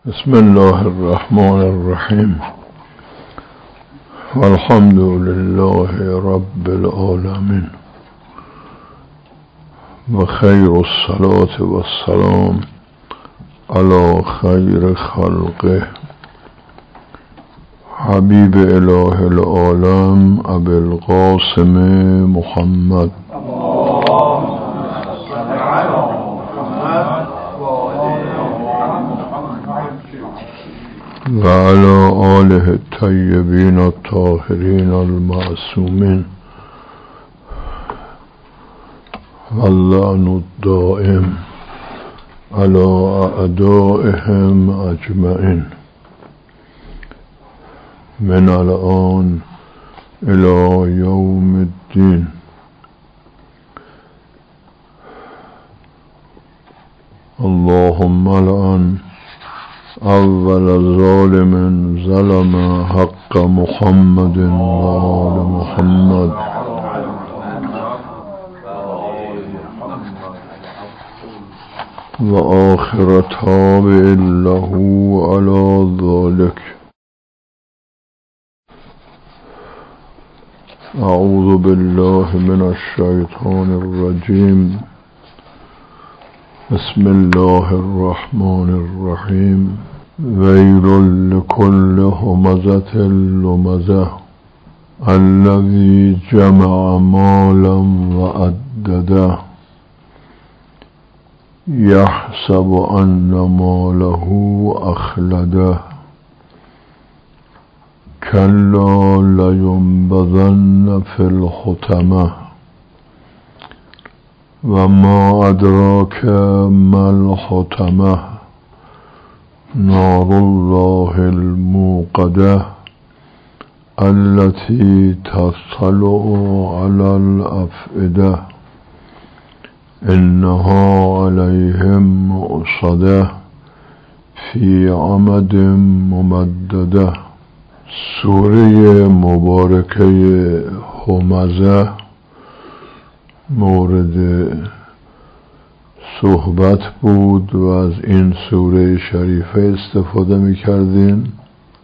بسم الله الرحمن الرحیم والحمد لله رب العالمین و خیر الصلاة والسلام علی خیر خلقه حبیب اله العالم ابی القاسم محمد و علی آله الطیبین الطاهرین المعصومین و اللعن الدائم علی اعدائهم اجمعین من الآن الی یوم الدین. اللهم لعن اول ظالم ظلم حق محمد و آل محمد و آخر تابع له علی ذلك. اعوذ بالله من الشیطان الرجیم. بسم الله الرحمن الرحیم. ویل لكل همزة لمزة الذي جمع مالا وعدده يحسب أن ماله أخلده كلا لينبذن في الحطمة وما أدراك ما الحطمة نار الله الموقدة التي تطلع على الأفئدة إنها عليهم مؤصدة في عمد ممددة. سوره مبارکه همزه مورد صحبت بود و از این سوره شریفه استفاده می کردیم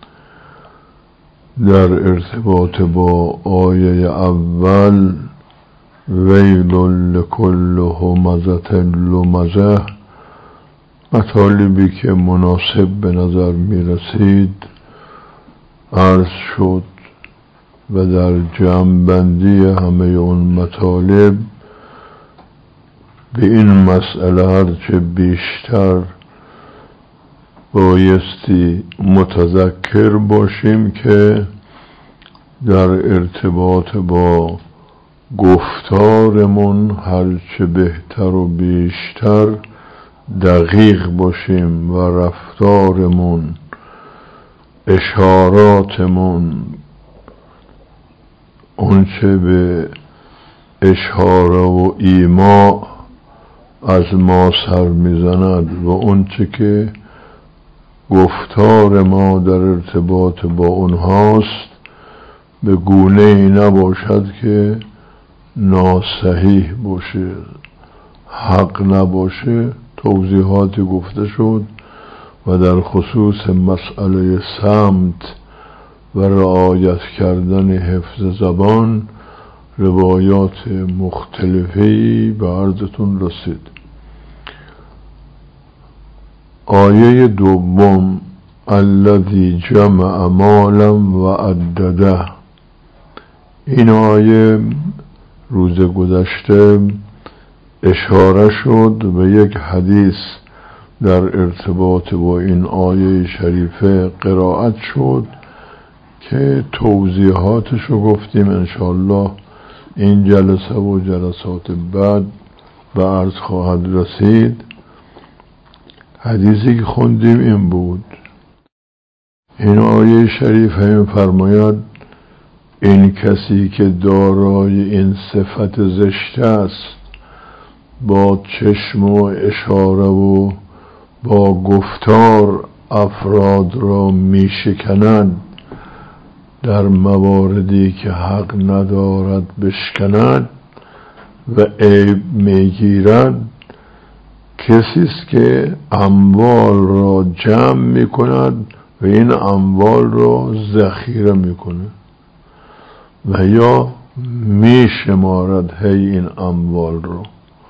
در ارتباط با آیه اول ویل لکل همزة لمزة. مطالبی که مناسب به نظر می رسید عرض شد و در جمع‌بندی همه اون مطالب به این مسئله هرچه بیشتر بایستی متذکر باشیم که در ارتباط با گفتارمون هرچه بهتر و بیشتر دقیق باشیم و رفتارمون، اشاراتمون، اونچه به اشاره و ایما از ما سر میزند و اونچه که گفتار ما در ارتباط با اونهاست به گونه ای نباشد که ناصحیح باشه، حق نباشه. توضیحات گفته شد و در خصوص مسئله صمت و رعایت کردن حفظ زبان روایات مختلفی به عرضتون رسید. آیه دوم الذی جمع مالا وعدده. این آیه روز گذشته اشاره شد و یک حدیث در ارتباط با این آیه شریفه قرائت شد که توضیحاتشو گفتیم. انشاءالله این جلسه و جلسات بعد به عرض خواهد رسید. حدیثی که خوندیم این بود. این آیه شریفه می‌فرماید این کسی که دارای این صفت زشت است، با چشم و اشاره و با گفتار افراد را می شکند، در مواردی که حق ندارد بشکند و عیب می گیرد، کسی است که اموال را جمع می کند و این اموال را ذخیره می کنه و یا می شمارد این اموال را.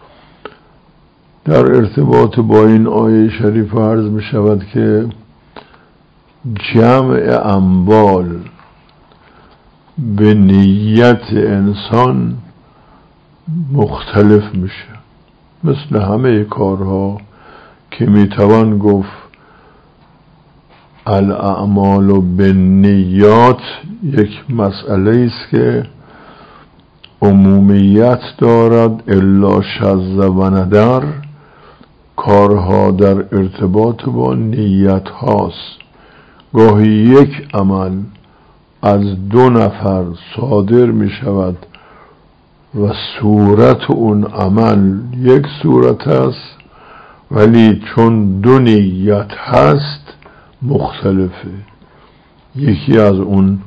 در ارتباط با این آیه شریف عرض می شود که جمع اموال به نیت انسان مختلف میشه، مثل همه کارها که میتوان گفت الاعمال بالنیات یک مسئله است که عمومیت دارد الا شذ و ندر. کارها در ارتباط با نیت هاست. گاهی یک عمل از 2 نفر صادر می شود و صورت اون عمل یک صورت است، ولی چون 2 نیت هست مختلفه. یکی از اون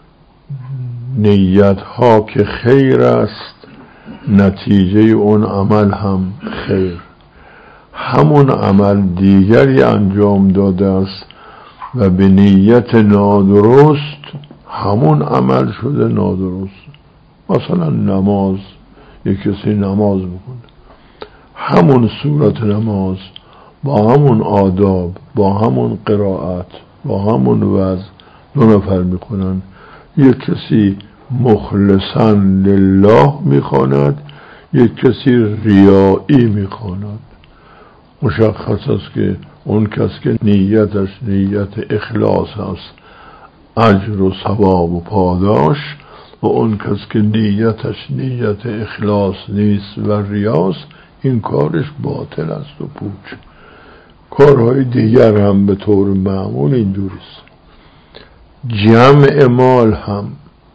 نیت ها که خیر است، نتیجه اون عمل هم خیر. همون عمل دیگری انجام داده است و به نیت نادرست همون عمل شده نادرست. مثلا نماز، یک کسی نماز بکنه، همون صورت نماز با همون آداب، با همون قرائت، با همون وضع 2 نفر میکنن. یک کسی مخلصا لله میخواند، یک کسی ریایی میخواند. مشخص است که اون کس که نیتش نیت اخلاص است اجر و ثواب و پاداش، و اون کس که نیتش نیت اخلاص نیست و ریاست، این کارش باطل است و پوچ. کارهای دیگر هم به طور معمول اینجوریست. جمع مال هم،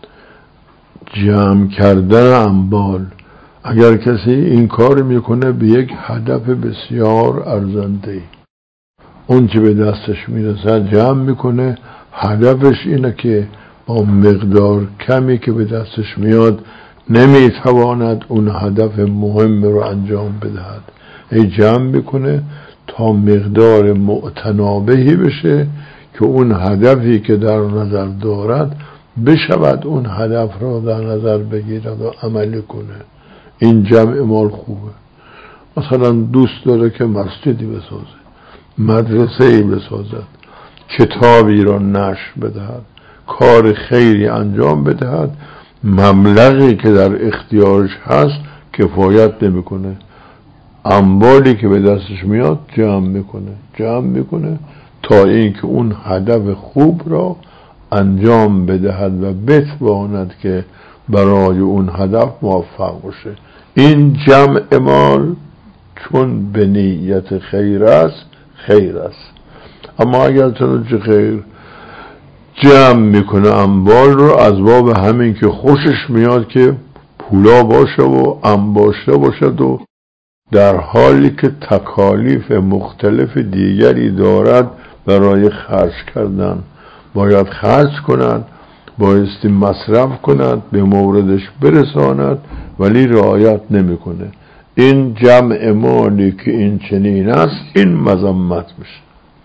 جمع کردن اموال، اگر کسی این کار میکنه به یک هدف بسیار ارزنده، اون که به دستش میرسه جمع میکنه، هدفش اینه که با مقدار کمی که به دستش میاد نمیتواند اون هدف مهم رو انجام بدهد، ای جمع میکنه تا مقدار معتنابهی بشه که اون هدفی که در نظر دارد بشود اون هدف را در نظر بگیرد و عمل کنه. این جمع مال خوبه. مثلا دوست داره که مسجدی بسازه، مدرسه‌ای بسازد، کتابی را نشر بدهد، کار خیری انجام بدهد، مبلغی که در اختیارش هست کفایت نمیکنه. اموالی که به دستش میاد جمع میکنه تا اینکه اون هدف خوب را انجام بدهد و بتواند که برای اون هدف موفق باشه. این جمع مال چون به نیت خیر است، خیر است. اما اگر چنانچه خیر جمع میکنه اموال رو از باب همین که خوشش میاد که پولا باشه و انباشته باشد و در حالی که تکالیف مختلف دیگری دارد برای خرج کردن، باید خرج کند، بایستی مصرف کند، به موردش برساند، ولی رعایت نمیکنه. این جمع مالی که این چنین است، این مذمت میشه.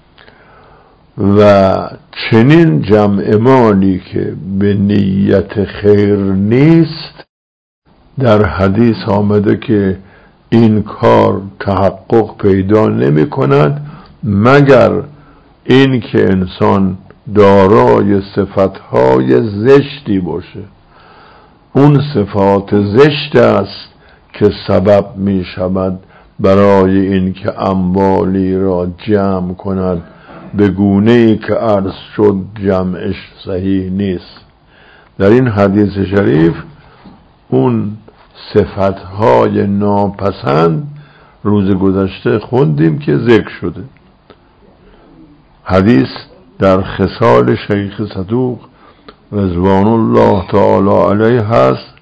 و چنین جمع مالی که به نیت خیر نیست، در حدیث آمده که این کار تحقق پیدا نمی کند مگر این که انسان دارای صفتهای زشتی باشه. اون صفات زشت است که سبب می شود برای این که اموالی را جمع کند به گونه‌ای که عرض شد جمعش صحیح نیست. در این حدیث شریف اون صفتهای ناپسند روز گذشته خوندیم که ذکر شده. حدیث در خصال شیخ صدوق رضوان الله تعالی علیه هست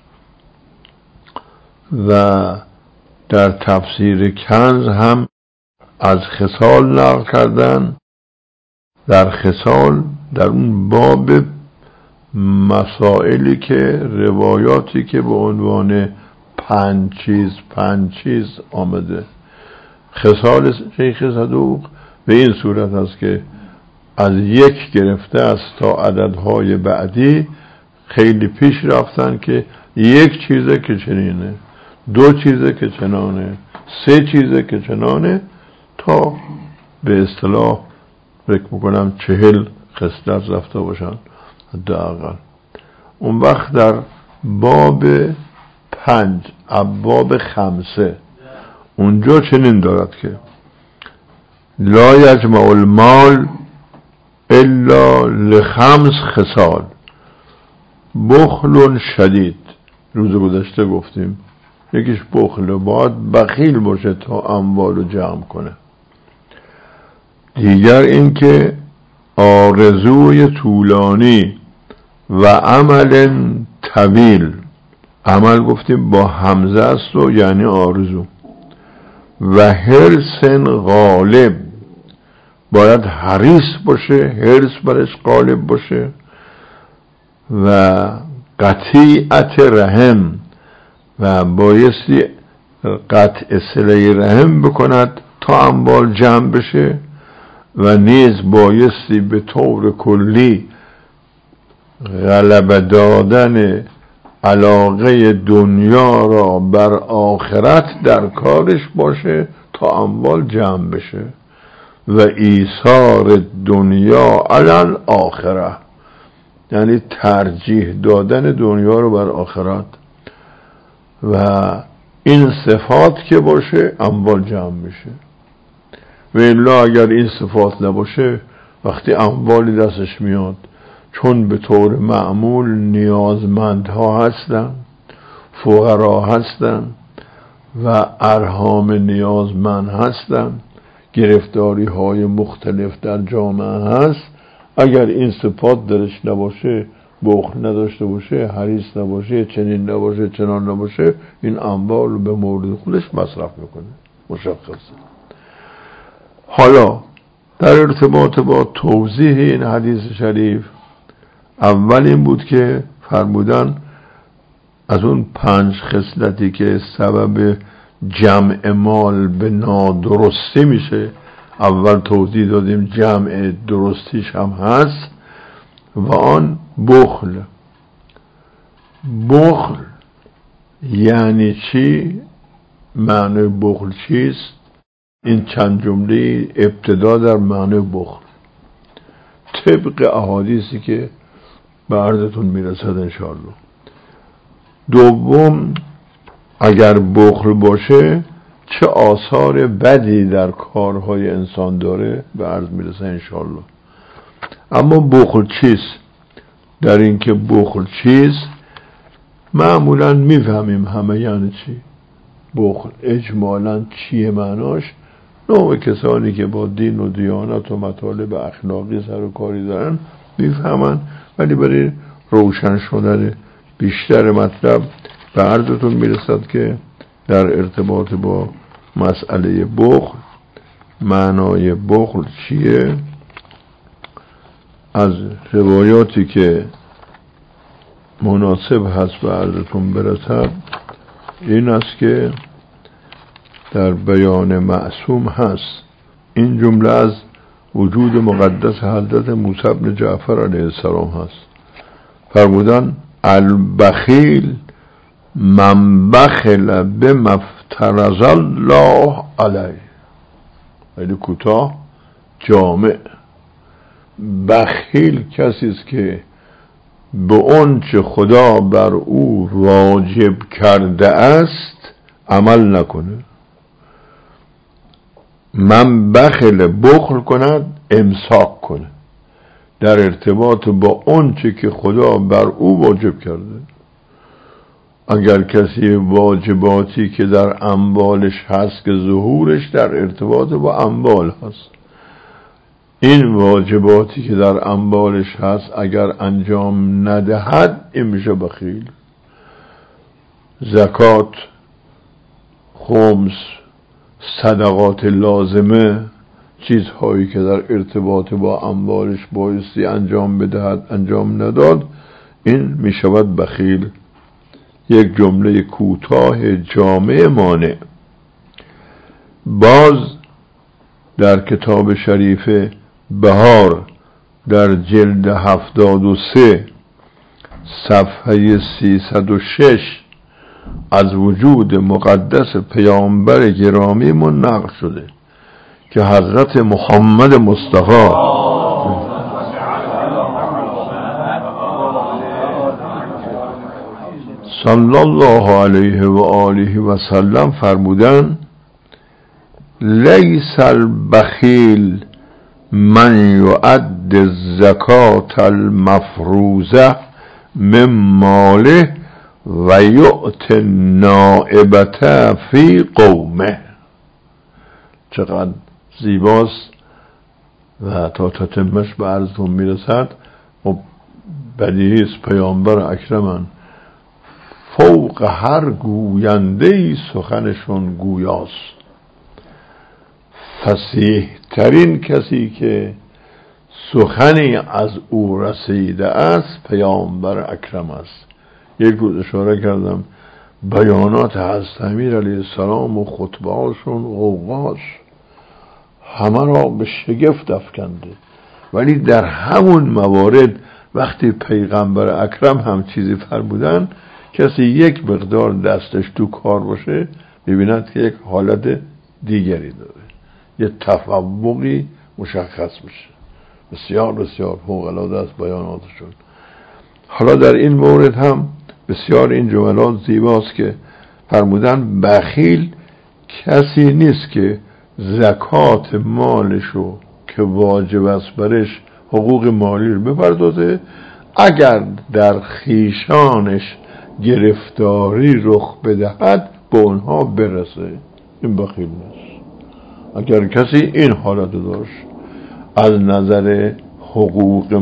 و در تفسیر کنز هم از خصال نقل کردن. در خصال در اون باب مسائلی که روایاتی که به عنوان 5 چیز آمده، خصال شیخ صدوق به این صورت است که از یک گرفته است تا عددهای بعدی خیلی پیش رفتن که یک چیزه که چنینه، دو چیزه که چنانه، سه چیزه که چنانه، تا به اصطلاح فکر میکنم 40 خصلت رفته باشن حداقل. اون وقت در باب 5 ابواب 5 اونجا چنین دارد که لا یجمع المال الا ل5 خصال بخل شدید. روز گذشته گفتیم یکیش بخل، باید بخیل باشه تا اموال رو جمع کنه. دیگر این که آرزوی طولانی و عمل طویل، عمل گفتیم با همزه است و یعنی آرزو، و حرص غالب، باید حریص باشه، حرص برش غالب باشه، و قطیعت رحم، و بایستی قطع صله رحم بکند تا اموال جمع بشه، و نیز بایستی به طور کلی غلبه دادن علاقه دنیا را بر آخرت در کارش باشه تا اموال جمع بشه، و ایثار دنیا علی الاخره، یعنی ترجیح دادن دنیا رو بر آخرت، و این صفات که باشه اموال جمع میشه. و الا اگر این صفات نباشه وقتی اموالی دستش میاد، چون به طور معمول نیازمندها هستن، فقرا هستن و ارحام نیازمند هستن، گرفتاری های مختلف در جامعه هست، اگر این صفات درش نباشه، بخل نداشته باشه، حریص نباشه، چنین نباشه، چنان نباشه، این اموال به مورد خودش مصرف میکنه. مشخصه. حالا در ارتباط با توضیح این حدیث شریف، اول این بود که فرمودن از اون 5 خصلتی که سبب جمع مال به نادرستی میشه، اول توضیح دادیم جمع درستیش هم هست، و آن بخل. بخل یعنی چی؟ معنی بخل چیست؟ این چند جمله ابتدا در معنی بخل طبق احادیثی که به عرضتون میرسد انشاءالله. دوم، اگر بخل باشه چه آثار بدی در کارهای انسان داره به عرض میرسه انشاءالله. اما بخل چیست؟ در این که بخل چیست معمولا میفهمیم همه، یعنی چی بخل، اجمالا چیه معناش. نوع کسانی که با دین و دیانت و مطالب اخلاقی سر و کاری دارن میفهمن، ولی برای روشن شدن بیشتر مطلب به عرضتون میرسد که در ارتباط با مسئله بخل، معنای بخل چیه، از روایاتی که مناسب هست به عرضتون برسد این است که در بیان معصوم هست. این جمله از وجود مقدس حضرت موسی بن جعفر علیه السلام هست. فرمودن البخیل من بخل بما افترض الله علیه. خیلی کوتاه جامع. بخیل کسی است که به اون چه خدا بر او واجب کرده است عمل نکنه. من بخل کند، امساک کنه در ارتباط با اون چه که خدا بر او واجب کرده. اگر کسی واجباتی که در اموالش هست که ظهورش در ارتباط با اموال هست، این واجباتی که در اموالش هست اگر انجام ندهد این میشه بخیل. زکات، خمس، صدقات لازمه، چیزهایی که در ارتباط با اموالش بایستی انجام بدهد انجام نداد، این میشود بخیل. یک جمله کوتاه جامع مانع. باز در کتاب شریف بهار در جلد 73 صفحه 306 از وجود مقدس پیامبر گرامیمون نقل شده که حضرت محمد مصطفی صلی الله علیه و آله و سلم فرمودن لیس البخیل من یؤد الزکات المفروضه من ماله و یؤت النائبة فی قومه. چقدر زیباست و تا تتمش به عرضتون میرسد و بدیهیست پیامبر اکرمن فوق هر گوینده‌ای سخنشون گویاست. فصیح ترین کسی که سخنی از او رسیده است پیامبر اکرم است. یک روز اشاره کردم بیانات حضرت امیر علیه السلام و خطبه هاشون غوغاش همه را به شگفت افکنده، ولی در همون موارد وقتی پیغمبر اکرم هم چیزی فرمودن کسی یک مقدار دستش تو کار باشه ببیند که یک حالت دیگری داره، یه تفوقی مشخص میشه. بسیار بسیار فوق‌العاده است بیاناتشون. حالا در این مورد هم بسیار این جملات زیباست که فرمودن بخیل کسی نیست که زکات مالشو که واجب است برش حقوق مالی رو بپردازه اگر در خیشانش گرفتاری رخ بدهد به اونها برسه. این بخیل نیست. اگر کسی این حالت داشت از نظر حقوق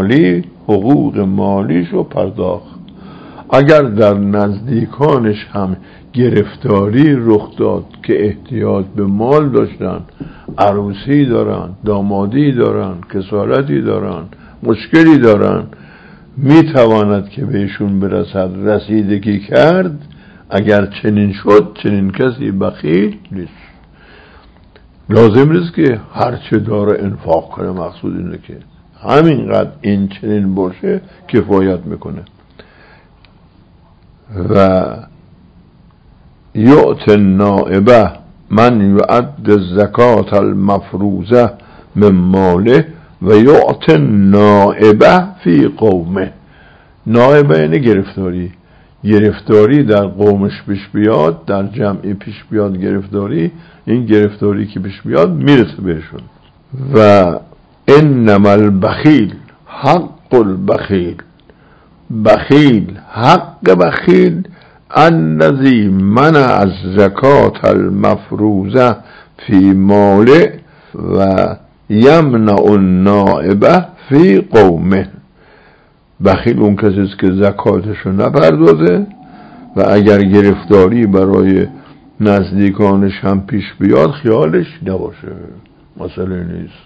مالیشو پرداخت، اگر در نزدیکانش هم گرفتاری رخ داد که احتیاج به مال داشتن، عروسی دارن، دامادی دارن، کسالتی دارن، مشکلی دارن، میتواند که بهشون برسد، رسیدگی کرد. اگر چنین شد چنین کسی بخیل نیست. لازم نیست که هرچه داره انفاق کنه، مقصود اینه که همینقدر این چنین باشه کفایت میکنه. و یؤت النائبة من یؤد الزکات المفروضه من ماله و یؤت النائبة فی قومه. نائبه یعنی گرفتاری در قومش پیش بیاد، در جمعی پیش بیاد گرفتاری، این گرفتاری که پیش بیاد میرسه بهشون. و انما البخیل حق البخیل، بخیل حق بخیل الذی منع الزکات المفروضه فی ماله و یمنع النائبه فی قومه. بخیل اون کسی است که زکاتشو نپردازه و اگر گرفتاری برای نزدیکانش هم پیش بیاد خیالش نباشه، مسئله نیست.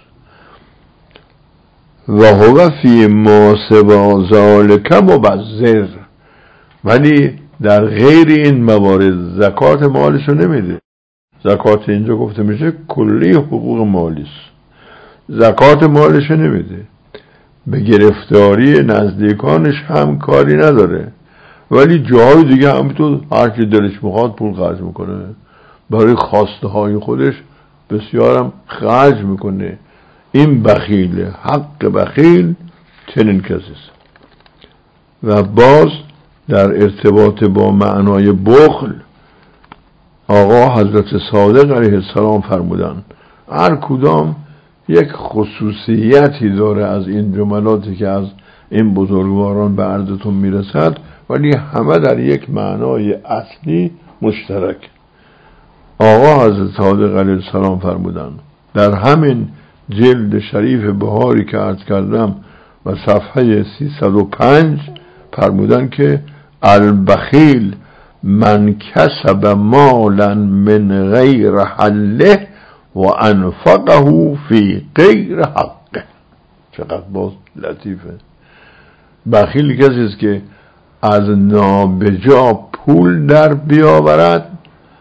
و هو فی ما سوا ذلک مبذر، ولی در غیر این موارد زکات مالشو نمیده. زکات اینجا گفته میشه کلی حقوق مالی است، زکات مالشو نمیده. به گرفتاری نزدیکانش هم کاری نداره، ولی جاهای دیگه همینطور هر کی دلش میخواد پول خرج میکنه، برای خواسته های خودش بسیارم خرج میکنه. این بخیله، حق بخیل چنین کسی است. و باز در ارتباط با معنای بخل آقا حضرت صادق علیه السلام فرمودن هر کدام یک خصوصیتی داره از این جملاتی که از این بزرگواران به عرضتون میرسد، ولی همه در یک معنای اصلی مشترک. آقا حضرت صادق علیه السلام فرمودن در همین جلد شریف بهاری که عرض کردم و صفحه 305 فرمودن که البخیل من کسب مالا من غیر حله و انفقه فی غیر حقه. چقدر باز لطیفه. بخیل کسی است که از نابجا پول در بیاورد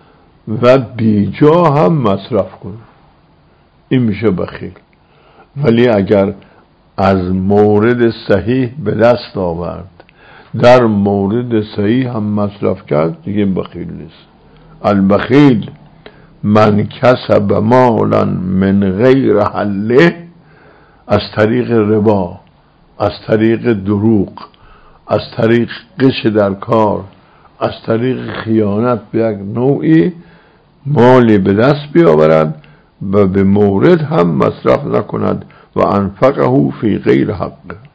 و بیجا هم مصرف کنه، این میشه بخیل. ولی اگر از مورد صحیح به دست آورد، در مورد صحیح هم مصرف کرد، دیگه بخیل نیست. البخیل من کسب مالا من غیر حله، از طریق ربا، از طریق دروغ، از طریق غش در کار، از طریق خیانت به یک نوعی مالی به دست بیاورد و به مورد هم مصرف نکند و انفقه فی غیر حق.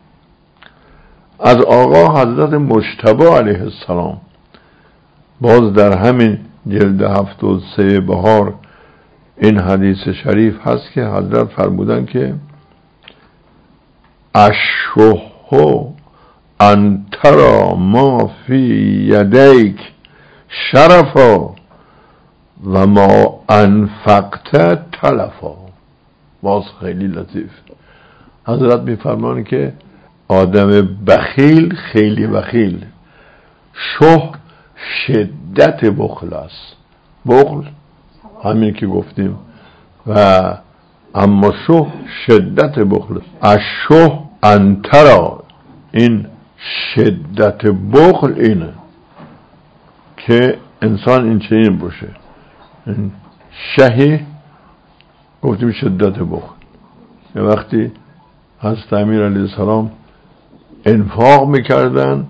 از آقا حضرت مجتبی علیه السلام باز در همین جلد 73 بهار این حدیث شریف هست که حضرت فرمودن که الشح ان تری ما فی یدیک شرفا و ما انفقت تلفا. باز خیلی لطیف حضرت میفرمان که آدم بخیل خیلی بخیل، شح شدت بخل است، بخل همین که گفتیم، و اما شح شدت بخل. الشح ان تری، این شدت بخل اینه که انسان این چنین باشه. این شهی گفتیم شدت بخل. یه وقتی حضرت امیر علیه السلام انفاق میکردن،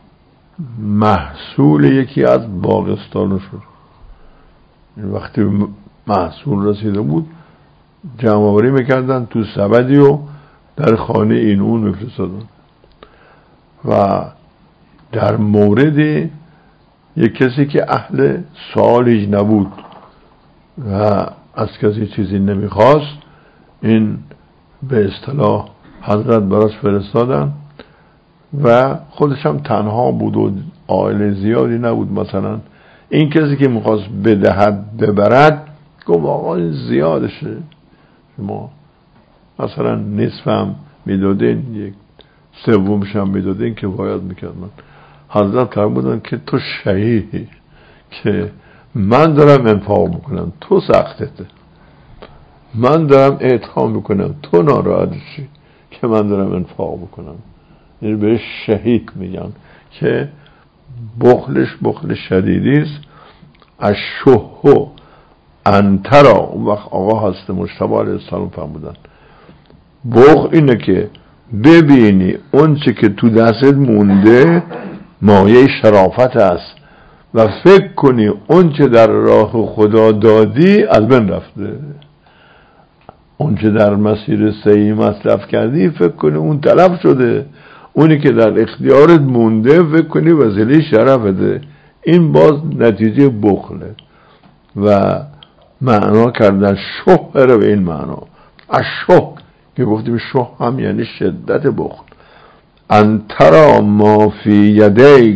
محصول یکی از باغستان شد. وقتی محصول رسیده بود جمع آوری میکردن تو سبدی و در خانه این اون میفرستادن. و در مورد یک کسی که اهل سوالش نبود و از کسی چیزی نمیخواست، این به اصطلاح حضرت براش فرستادن و خودش هم تنها بود و عائله زیادی نبود. مثلا این کسی که میخواست بدهد ببرد گفت آقا این زیادشه، شما مثلا نصف هم میدادین، یک سومش هم میدادین که باید میکردن. حضرت فرمودن که تو شهیدی که من دارم انفاق میکنم، تو سختته، من دارم اعطا میکنم، تو ناراحتشی که من دارم انفاق میکنم. یعنی بهش شهید میگن که بخلش بخل شدیدی است. الشح ان تری، اون وقت آقا حضرت مجتبی علیه السلام فرمودن بخل اینه که ببینی اون چه که تو دستت مونده مایه شرافت است و فکر کنی اون چه در راه خدا دادی از بین رفته. اون چه در مسیر صحیح مصرف کردی فکر کنی اون تلف شده، اونی که در اختیارت مونده فکر کنی وسیله شرفته. این باز نتیجه بخله. و معنا کردن شح رو به این معنا. الشح که گفتیم شح هم یعنی شدت بخل. ان تری ما فی یدیک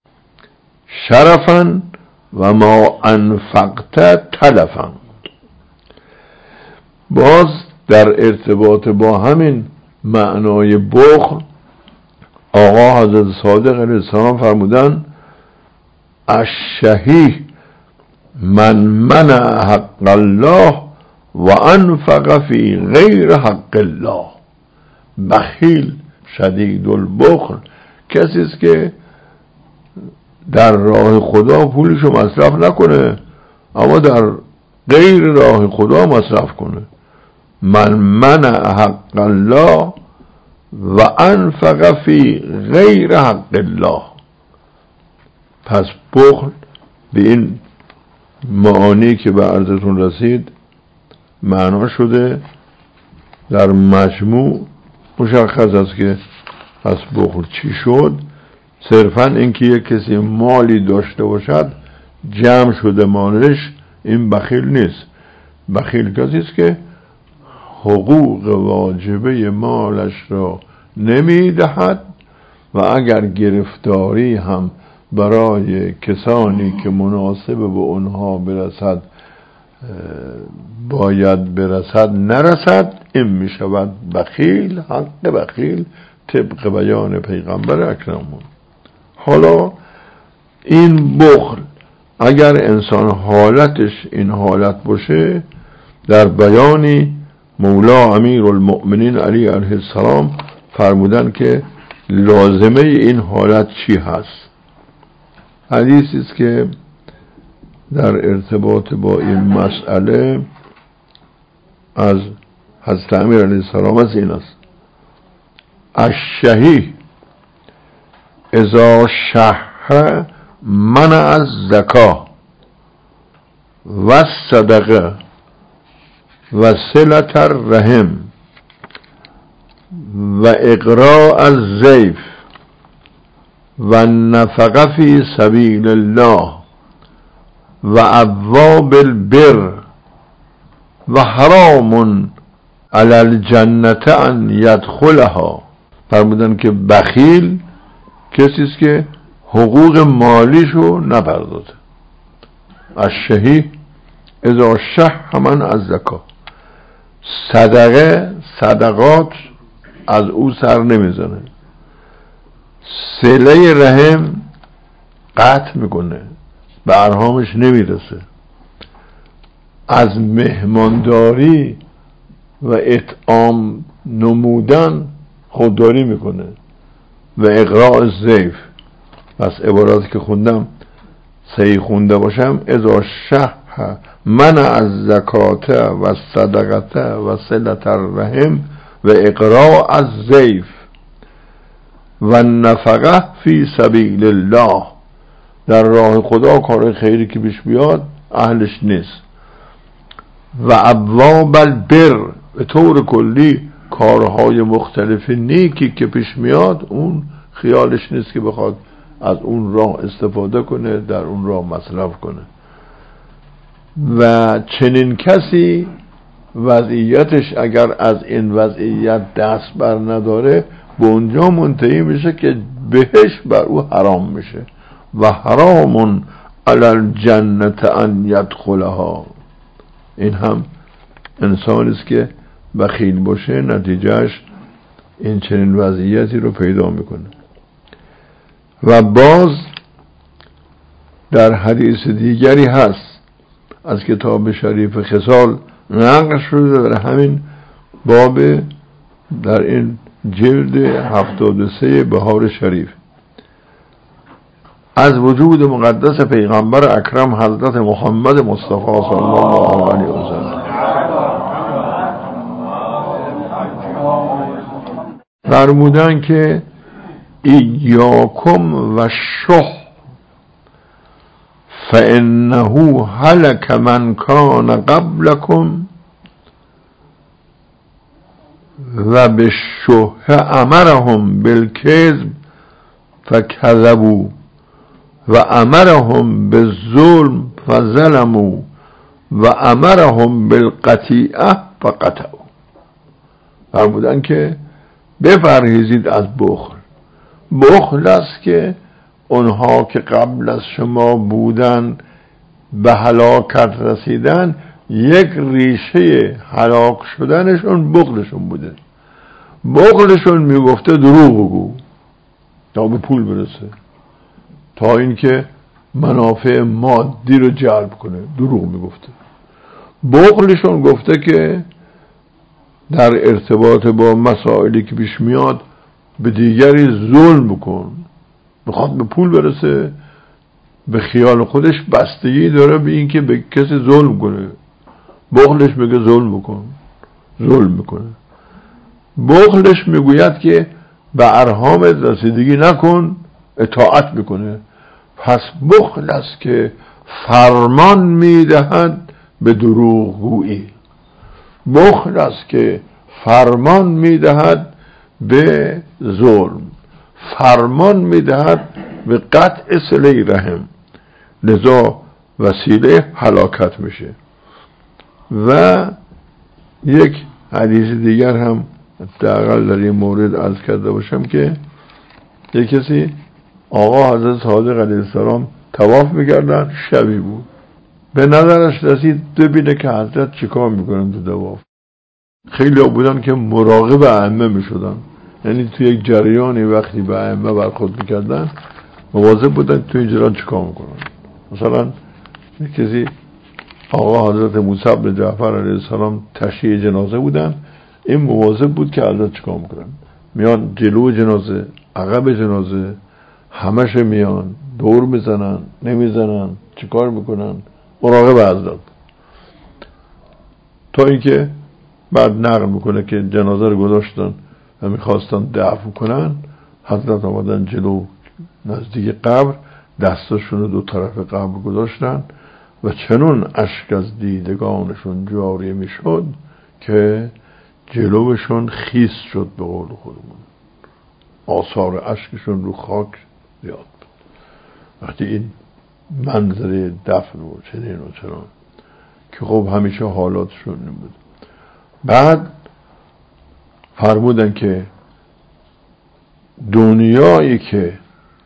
شرفا و ما انفقت تلفا. باز در ارتباط با همین معنای بخل آقا حضرت صادق علیه السلام فرمودن الشحیح من منع حق الله و انفق فی غیر حق الله. بخیل شدید البخل کسی است که در راه خدا پولشو مصرف نکنه اما در غیر راه خدا مصرف کنه. من منع حق الله و انفق فی غیر حق الله. پس بخل به این معانی که به عرضتون رسید معنا شده. در مجموع مشخص است که پس بخل چی شد. صرفا اینکه یک کسی مالی داشته باشد جمع شده مالش، این بخیل نیست. بخیل کسی است که حقوق واجبه مالش را نمیدهد و اگر گرفتاری هم برای کسانی که مناسب به اونها برسد باید برسد نرسد، این می شود بخیل. حق بخیل طبق بیان پیغمبر اکرم. حالا این بخل اگر انسان حالتش این حالت باشه، در بیانی مولا امیر المؤمنین علی علیه السلام فرمودن که لازمه این حالت چی هست. حدیثی است که در ارتباط با این مسئله از حضرت امیر علیه السلام از این است: الشهی اذا شح منع الزکا و الصدقه و صلة الرحم و اقراء الضیف و النفقه فی سبیل الله و ابواب البر و حرام علی الجنة ان یدخلها. فرمودن که بخیل کسی است که حقوق مالیشو نپردازه. الشهی اذا شح منع الزکا، صدقات از او سر نمیزنه، صله رحم قطع میکنه، به ارحامش نمیرسه، از مهمانداری و اطعام نمودن خودداری میکنه و اقراء ضیف. پس عباراتی که خوندم صحیح خونده باشم: اذا شح منع الزکات و صدقه و صلة الرحم و اقراء الضیف و النفقه فی سبیل الله. در راه خدا کار خیری که پیش بیاد اهلش نیست. و ابواب البر، به طور کلی کارهای مختلف نیکی که پیش میاد اون خیالش نیست که بخواد از اون راه استفاده کنه، در اون راه مصرف کنه. و چنین کسی وضعیتش اگر از این وضعیت دست بر نداره، به اونجا منتهی میشه که بهش بر او حرام میشه. و حرام علی الجنة ان یدخلها. این هم انسانی است که بخیل باشه، نتیجهش این چنین وضعیتی رو پیدا میکنه. و باز در حدیث دیگری هست از کتاب شریف خصال نقل شده در همین باب، در این جلد 73 بهار شریف، از وجود مقدس پیغمبر اکرم حضرت محمد مصطفی صلی الله علیه و سلم فرمودن که ایاکم و شح فانه هلك من کان قبلکم و بالشح امرهم بالکذب فکذبوا و امرهم بالظلم فظلموا و امرهم بالقطیعه فقطعوا. فرمودن که بپرهیزید از بخل. بخل است که اونها که قبل از شما بودن به هلاکت رسیدن، یک ریشه هلاک شدنشون بخلشون بوده. بخلشون میگفته دروغ بگو تا به پول برسه، تا اینکه منافع مادی رو جلب کنه، دروغ میگفته. بخلشون گفته که در ارتباط با مسائلی که پیش میاد به دیگری ظلم بکن. بخواد به پول برسه، به خیال خودش بستگی داره به این که به کسی ظلم کنه. بخلش میگه ظلم بکن، ظلم میکنه. بخلش میگوید که به ارحامت رسیدگی نکن، اطاعت میکنه. پس بخل است که فرمان میدهد به دروغگویی. بخل است که فرمان میدهد به ظلم، فرمان میدهد به قطع صله رحم، لذا وسیله هلاکت میشه. و یک حدیث دیگر هم حداقل در این مورد عرض کرده باشم که یک کسی آقا حضرت صادق علیه السلام طواف میکردن، شبی بود، به نظرش رسید ببینه که حضرت چیکار میکنن تو طواف. خیلی بودن که مراقب ائمه میشدن، یعنی تو یک جریانی وقتی به ائمه برخورد میکردن مواظب بودن تو این جریان چیکار میکنن. مثلا کسی آقا حضرت موسی بن جعفر علیه السلام تشییع جنازه بودن، این مواظب بود که حضرت چیکار میکنن، میان جلو جنازه، عقب جنازه، همش میان دور میزنن نمیزنن، چیکار میکنن، مراقب حضرت. تا اینکه بعد نقل میکنه که جنازه رو گذاشتن و میخواستن دفن کنن، حضرت آمدن جلو نزدیک قبر، دستشون رو دو طرف قبر گذاشتن و چنون اشک از دیدگانشون جاری میشد که جلوشون خیس شد، به قول خودمون آثار اشکشون رو خاک زیاد بود. وقتی این منظره دفن و چنین و چنان که خب همیشه حالاتشون نبود. بعد فرمودن که دنیایی که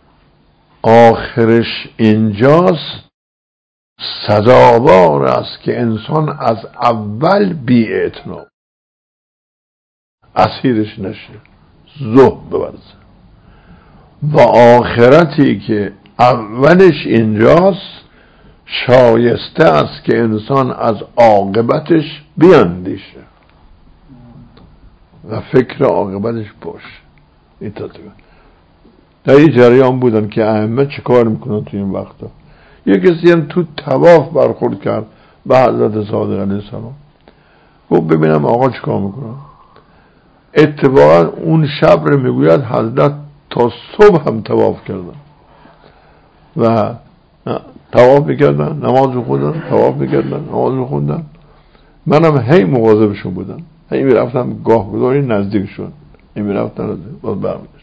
آخرش اینجاست سزاوار است که انسان از اول بی اعتنا اسیرش نشه، زهد بورزه، و آخرتی که اولش اینجاست شایسته است که انسان از عاقبتش بیاندیشه و فکر عاقبتش باشه. این تطبیق در این جریان بودن که ائمه چه کار میکنن تو این وقتا. یک کسی هم تو طواف برخورد کرد به حضرت صادق علیه السلام، گفت ببینم آقا چه کار میکنن. اتفاقا اون شب رو میگوید حضرت تا صبح هم طواف کردن و طواف میکردن، نماز میخوندن، طواف میکردن، نماز میخوندن. منم هی مواظبشون بودم، هی میرفتم گاه گداری نزدیکشون، هی میرفتم باز برمیگشتم.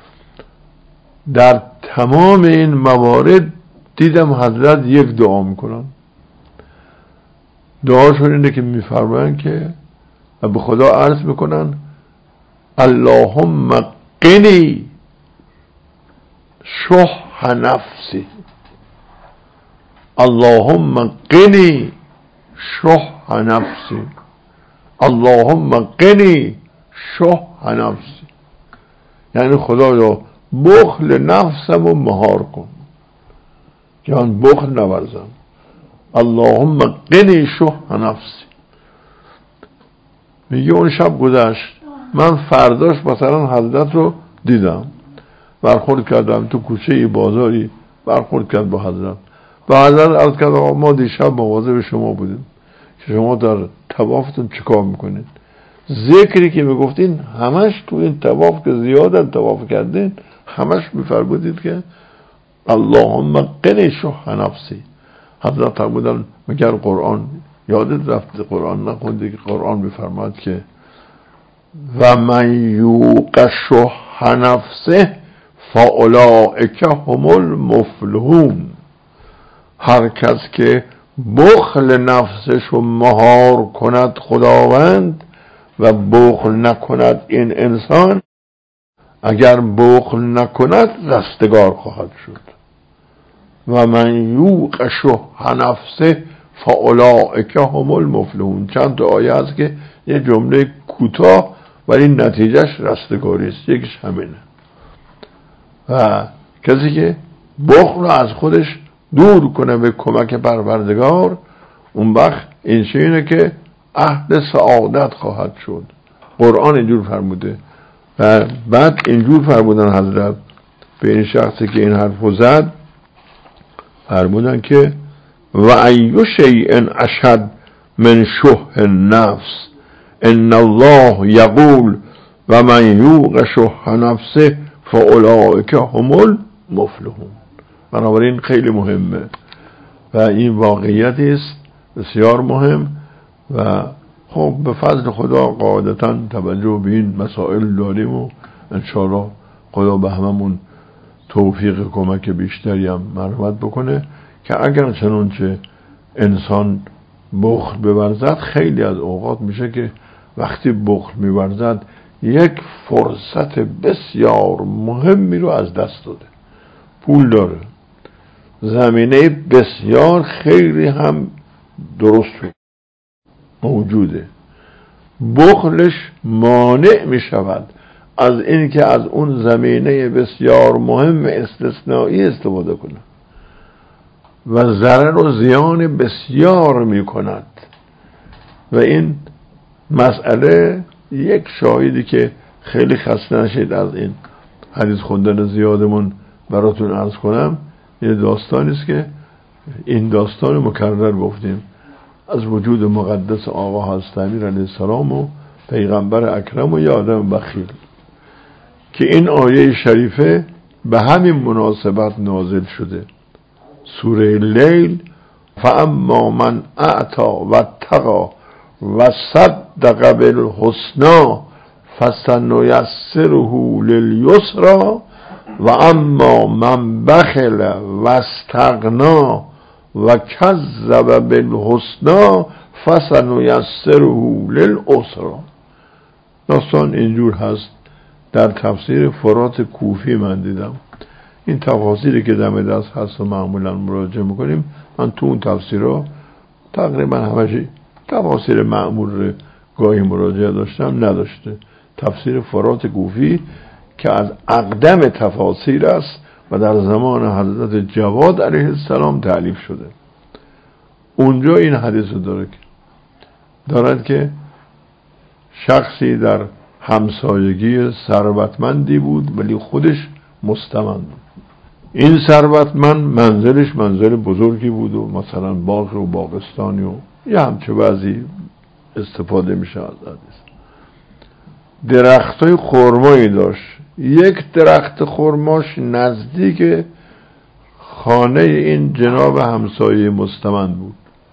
در تمام این موارد دیدم حضرت یک دعا میکنن. دعاشون اینه که میفرمایند که و به خدا عرض میکنن اللهم قنی شح نفسی، اللهم قنی شح نفسی، اللهم قنی شح نفسی. یعنی خدایا بخل نفسم رو مهار کن، یعنی بخل نورزم. اللهم قنی شح نفسی. میگه اون شب گذشت، من فرداش مثلا حضرت رو دیدم، برخورد کردم تو کوچه بازاری، برخورد کرد با حضرت. با حضرت عرض کردم ما دیشب مواظب شما بودیم که شما در طوافتون چیکار میکنید. ذکری که میگفتین همش تو این طواف که زیاد طواف کردین همش میفرمودید که اللهم قنی شح نفسی. حضرت فرمودن مگر قرآن یادت رفت قرآن نخوندی که قرآن میفرماد که و من یوق شح نفسه فاولئک هم المفلحون. هر کس که بخل نفسش رو مهار کند خداوند و بخل نکند این انسان، اگر بخل نکند رستگار خواهد شد. و من یوق شح نفسه فاولئک هم المفلحون. چند تا آیه هست که یه جمله کوتاه ولی نتیجهش رستگاری است، یکیش همینه. و کسی که بخل رو از خودش دور کنه به کمک پروردگار، اون وقت این اینه که اهل سعادت خواهد شد. قرآن اینجور فرموده. و بعد اینجور فرمودن حضرت به این شخصی که این حرفو زد، فرمودن که و ای شیء اشد من شح النفس ان الله یقول و من یوق شح نفسه فاولئک هم المفلحون. بنابراین خیلی مهمه و این واقعیتی است بسیار مهم و خب به فضل خدا قاعدتا توجه به این مسائل داریم و انشاءالله خدا به هممون توفیق کمک بیشتری هم مرحمت بکنه که اگر چنانچه انسان بخل بورزد، خیلی از اوقات میشه که وقتی بخل میورزد یک فرصت بسیار مهمی رو از دست داده. پول داره، زمینه بسیار خیلی هم درست موجوده، بخلش مانع می شود از این که از اون زمینه بسیار مهم استثنایی استفاده کنه و ضرر و زیان بسیار می کند. و این مسئله یک شاهدی که خیلی خسته نشید از این حدیث خوندن زیادمون براتون عرض کنم، یه داستانی است که این داستان مکرر گفتیم از وجود مقدس آقا حضرت امیر علیه السلام و پیغمبر اکرم و یه آدم بخیل، که این آیه شریفه به همین مناسبت نازل شده. سوره لیل، فاما من اعطا و اتقی و صدق بالحسنی فسنیسره للیسری و اما من بخل و استغنی و کذب بالحسنی فسنیسره للعسری. داستان اینجور هست. در تفسیر فرات کوفی من دیدم. این تفاسیری که دم دست هست و معمولا مراجعه میکنیم، من تو اون تفسیرها تقریبا همش تفاسیر معمول رو گاهی مراجعه داشتم، نداشته. تفسیر فرات کوفی که از اقدم تفاسیر است و در زمان حضرت جواد علیه السلام تألیف شده. اونجا این حدیث رو دارد که شخصی در همسایگی ثروتمندی بود ولی خودش مستمند بود. این ثروتمند منزلش منزل بزرگی بود و مثلا باغ و باغستانی و یه همچه بعضی استفاده میشه از حدیث. درختای خرمایی داشت. یک درخت خرماش نزدیک خانه این جناب همسایه مستمند بود.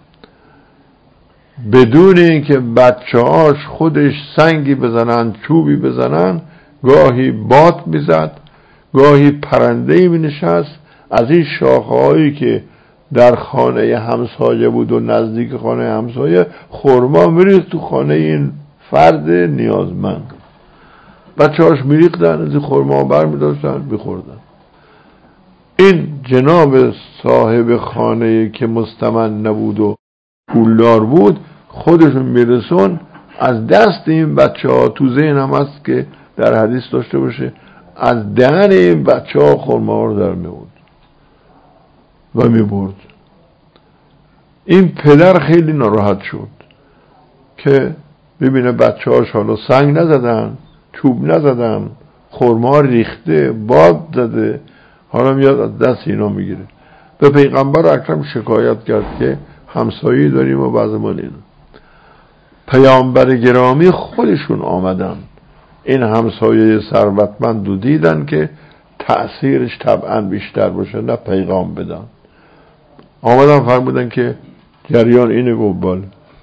بدون اینکه بچه‌هاش خودش سنگی بزنن، چوبی بزنن، گاهی باد میزد، گاهی پرنده‌ای مینشست از این شاخه‌هایی که در خانه همسایه بود و نزدیک خانه همسایه خرما میریخت تو خانه این فرد نیازمند. بچه‌هاش میریختن از این خرما برمی‌داشتن می‌خوردن. این جناب صاحب خانه که مستمند نبود و پولدار بود، خودشون میرسون از دست این بچه‌ها، تو ذهنم هست که در حدیث داشته باشه، از دهن این بچه‌ها خرما رو در می‌آورد و می‌برد. این پدر خیلی ناراحت شد که ببینه بچه‌هاش حالا سنگ نزدن، چوب نزدن، خرما ریخته، باد زده، حالا میاد از دست اینا میگیره. به پیغمبر اکرم شکایت کرد که همسایه‌ای داریم و بعض ما اینا. پیامبر گرامی خودشون آمدن این همسایه ثروتمند رو دیدن که تأثیرش طبعا بیشتر باشه، نه پیغام بدن. آمدن فرمودن که جریان اینه، گفت بله.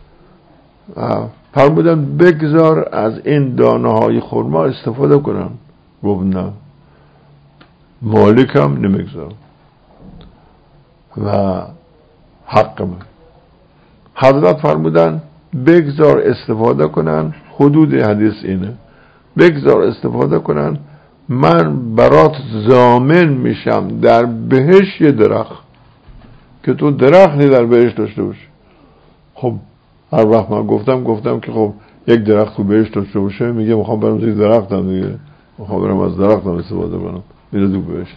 فرمودن بگذار از این دانه های خرما استفاده کنن. گفت نه، مالکم نمیگذارم و حق من. حضرت فرمودن بگذار استفاده کنن، حدود حدیث اینه، بگذار استفاده کنن، من برات ضامن میشم در بهشت یه درخت که تو درختی در بهشت داشته باشی. خب هر وقت من گفتم که خب یک درخت تو بهشت داشته باشه، میگه میخوام برم زیر درختم دیگه، میخوام برم از درختم استفاده کنم، میره تو بهشت.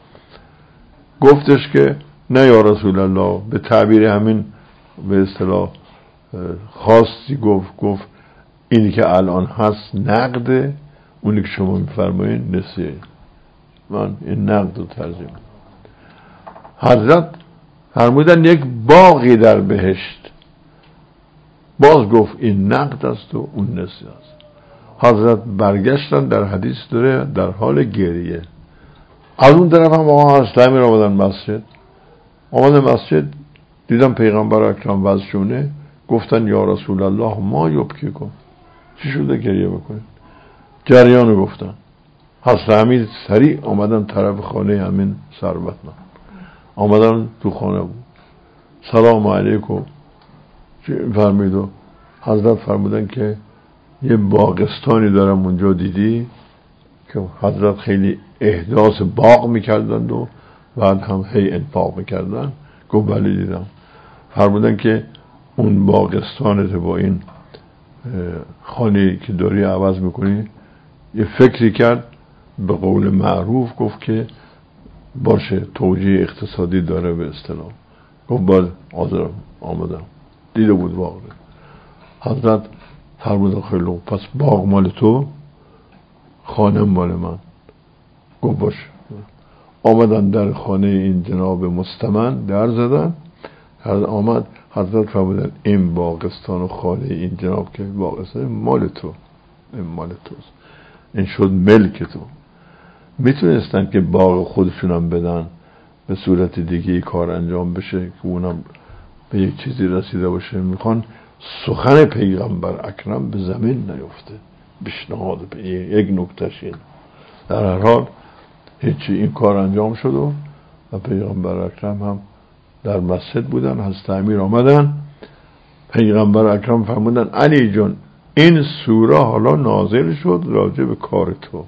گفتش که نه یا رسول الله، به تعبیر همین به اصطلاح خاصی گفت اینی که الان هست نقده، اونی که شما میفرمایین نسیه. من این نقد رو ترجمه. حضرت فرمودن یک باغی در بهشت، باز گفت این نقد است و اون نسیه است. حضرت برگشتن، در حدیث داره در حال گریه. از اون طرف هم آقا حضرت امیر آمدن مسجد، دیدم پیغمبر اکرم وضعشونه، گفتن یا رسول الله ما یبکی کن، چی شده گریه بکنید؟ جریانو گفتن. حضرت امیر سریع آمدن طرف خانه همین ثروتمند، آمدن تو خانه بود، سلام علیکم فرمید و حضرت فرمودن که یه باغستانی دارم اونجا دیدی؟ که حضرت خیلی احداث باغ میکردند و بعد هم هی انفاق میکردن. گفت بله دیدم. فرمودن که اون باغستانت با این خانه که داری عوض میکنی، یه فکری کرد، به قول معروف گفت که باشه توجیه اقتصادی داره به اصطلاح، گفت باید حاضرم آمدم. دیده بود باغ. حضرت فرمودن خیلی خوب، پس باغ مال تو، خانه مال من. گفت باش. آمدن در خانه این جناب مستمن در زدن. آمد حضرت فرمودن این باغستان و خانه این جناب که باغستان مال تو، این مال توست، این شد ملک تو. میتونستن که باغ خودشونم بدن به صورت دیگه کار انجام بشه که اونم به یک چیزی رسیده باشه. میخوان سخن پیغمبر اکرم به زمین نیفته. پیشنهاد به یک نکتهش این. در هر حال هیچی، این کار انجام شد و پیغمبر اکرم هم در مسجد بودن. حضرت امیر آمدن، پیغمبر اکرم فرمودن علی جان این سوره حالا نازل شد راجع به کار تو،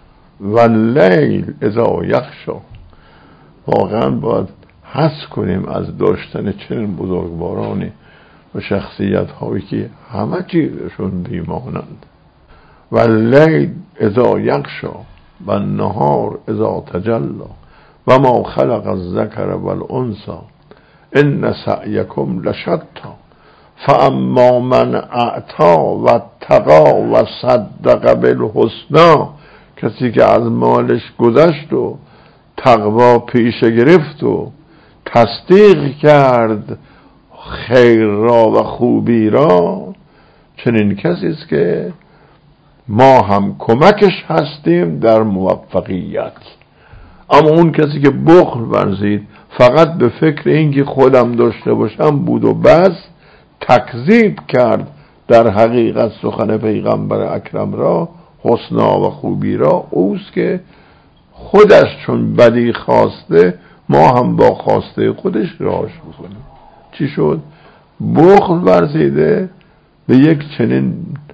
واللیل اذا یغشی. واقعا باید حس کنیم از داشتن چنین بزرگوارانی و شخصیت هایی که همه چیزشون بیمانند. واللیل اذا یغشی و النهار اذا تجلی و ما خلق الذکر والانثی ان سعیکم لشتی فاما من اعطی و اتقی و صدق بالحسنی. کسی که از مالش گذشت و تقوا پیشه گرفت و تصدیق کرد خیر را و خوبی را، چنین کسی است که ما هم کمکش هستیم در موفقیت. اما اون کسی که بخل ورزید، فقط به فکر اینکه خودم داشته باشم بود و بس، تکذیب کرد در حقیقت سخن پیغمبر اکرم را، حسنا و خوبی را، اوست که خودش چون بدی خواسته ما هم با خواسته خودش راش بکنیم. چی شد؟ بخل ورزیده، به یک چنین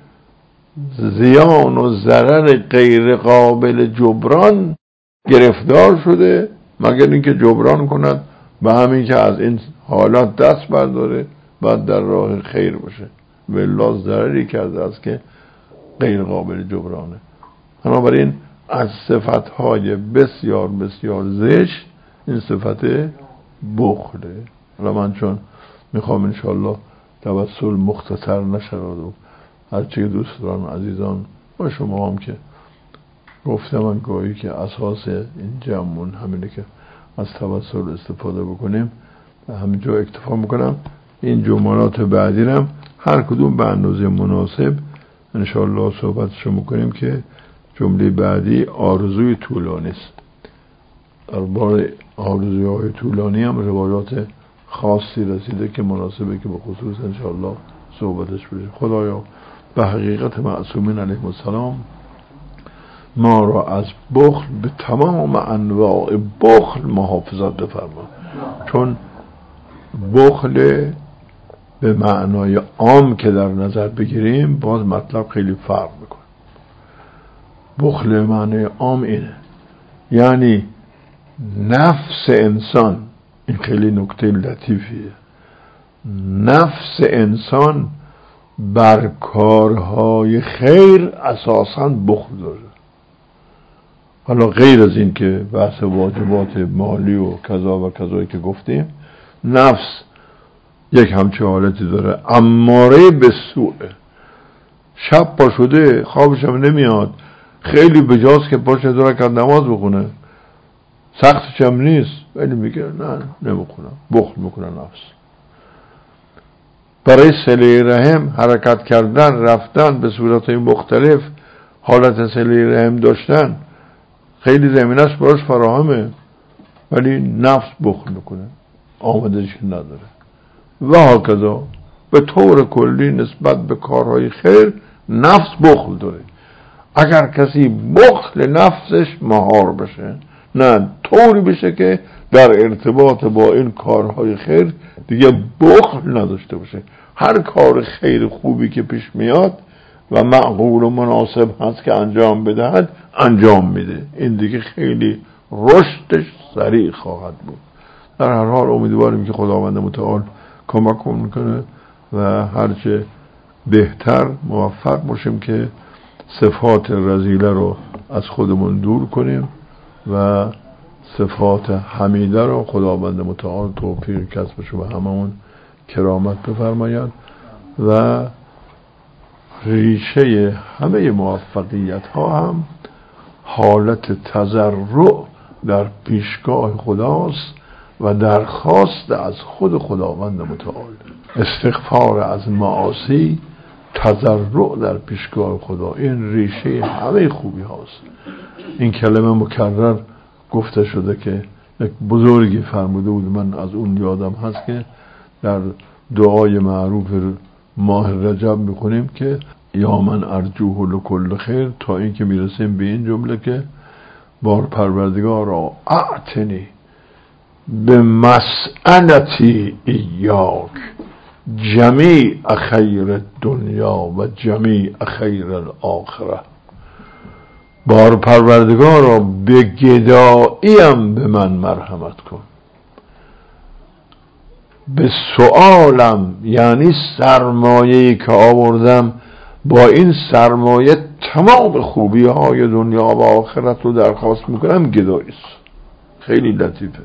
زیان و ضرر غیر قابل جبران گرفتار شده، مگر اینکه جبران کند به همین که از این حالات دست برداره، بعد در راه خیر باشه. والله ضرری کرده است که غیر قابل جبرانه. بنابراین از صفتهای بسیار بسیار زشت این صفت بخله. حالا من چون میخوام انشاءالله توسل مختصر نشود و هرچی دوست دارم عزیزان و شما هم که گفتم من گاهی که اساس این جمعون همینه که از توسل استفاده بکنیم، همینجا اکتفا میکنم. این جملات بعدیرم هر کدوم به اندازه مناسب انشاءالله صحبتشو میکنیم که جمله بعدی آرزوی طولانی است. درباره آرزوهای طولانی هم روایات خاصی رسیده که مناسبه که به خصوص انشاءالله صحبتش بشه. خدایا به حقیقت معصومین علیهم السلام ما را از بخل به تمام انواع بخل محافظت بفرما، چون بخل به معنای عام که در نظر بگیریم باز مطلب خیلی فرق میکنه. بخل به معنای عام اینه، یعنی نفس انسان، این خیلی نکته لطیفیه، نفس انسان بر کارهای خیر اساساً بخل داره. حالا غیر از این که بحث واجبات مالی و کذا و کذایی که گفتیم، نفس یک همچه حالتی داره، اماره به سوء. شب پا شده خوابش هم نمیاد، خیلی بجاست که پاش 2 رکعت نماز بخونه، سختش هم نیست، ولی میگه نه نمیخونم، بخل میکنه نفس. برای صله رحم حرکت کردن، رفتن به صورتهای مختلف، حالت صله رحم داشتن، خیلی زمینش براش فراهمه، ولی نفس بخل میکنه، آمادگیش نداره. و هکذا به طور کلی نسبت به کارهای خیر نفس بخل داره. اگر کسی بخل نفسش مهار بشه، نه طوری بشه که در ارتباط با این کارهای خیر دیگه بخل نداشته باشه، هر کار خیر خوبی که پیش میاد و معقول و مناسب هست که انجام بدهد انجام میده، این دیگه خیلی رشدش سریع خواهد بود. در هر حال امیدواریم که خداوند متعال کمک کنه و هرچه بهتر موفق باشیم که صفات رذیله رو از خودمون دور کنیم و صفات حمیده را خداوند متعال توفیق کسبش و همون کرامت بفرماید و ریشه همه موفقیت ها هم حالت تضرع در پیشگاه خداست و درخواست از خود خداوند متعال. استغفار از معاصی، تضرع در پیشگاه خدا، این ریشه همه خوبی هاست. این کلمه مکرر گفته شده که یک بزرگی فرموده بود، من از اون یادم هست که در دعای معروف ماه رجب میخونیم که یا من ارجوه لکل خیر، تا این که میرسیم به این جمله که بار پروردگار را اعتنی به مسئلتی ایاک جمیع خیر دنیا و جمیع خیر الاخره. بار پروردگار را به گداییم به من مرحمت کن، به سؤالم یعنی سرمایه‌ای که آوردم با این سرمایه تمام خوبی های دنیا و آخرت رو درخواست میکنم گداییست. خیلی لطیفه.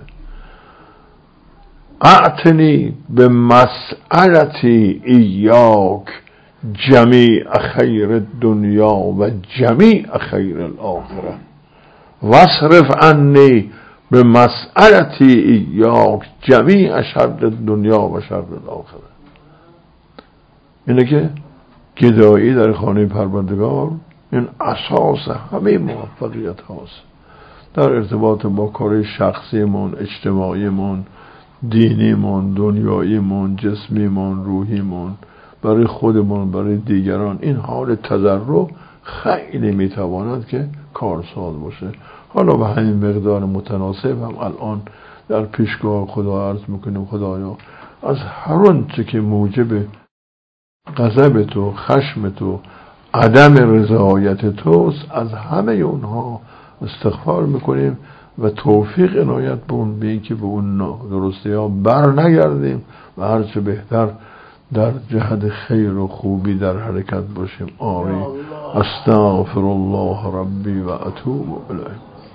اعتنی به مسئلتی ایاک جمیع خیر دنیا و جمیع خیر الاخره واصرف عنی به مسئلتی ایاک جمیع شر دنیا و شر الاخره. اینه که گدایی در خانه پروردگار این اساس همه موفقیت هاست، در ارتباط با کار شخصیمون، اجتماعیمون، دینیمون، دنیاییمون، جسمیمون، روحیمون، برای خودمون، برای دیگران. این حال تضرع خیلی میتواند که کارساز باشه. حالا به همین مقدار متناسب هم الان در پیشگاه خدا عرض میکنیم خدایا از هر آنچه که موجب غضب تو، خشم تو، عدم رضایت توست، از همه اونها استغفار میکنیم و توفیق عنایت بون به این که به اون درستی ها بر نگردیم و هرچه بهتر در جهت خیر و خوبی در حرکت باشیم. آمین. استغفر الله ربی و اتوب الیه.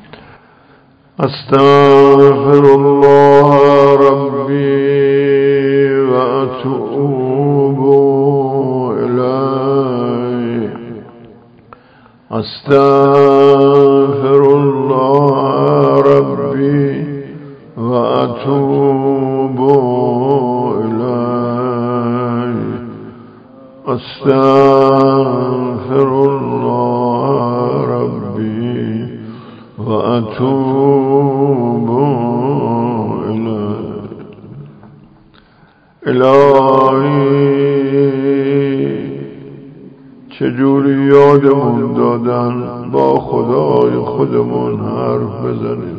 استغفر الله ربی و اتوب الیه. استغفر الله ربی و اتوب الیه. استغفر الله ربی و اتوب الیه. الهی چجوری یادمون دادن با خدای خودمون حرف بزنیم.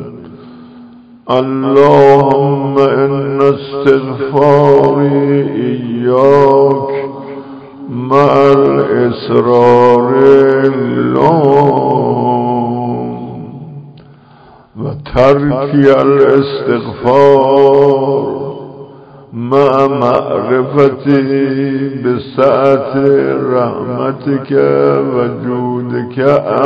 اللهم ان استغفاری ایاک مع الاصرار اللهم و ترکی الاستغفار مع معرفتی بسعت رحمتک و جودک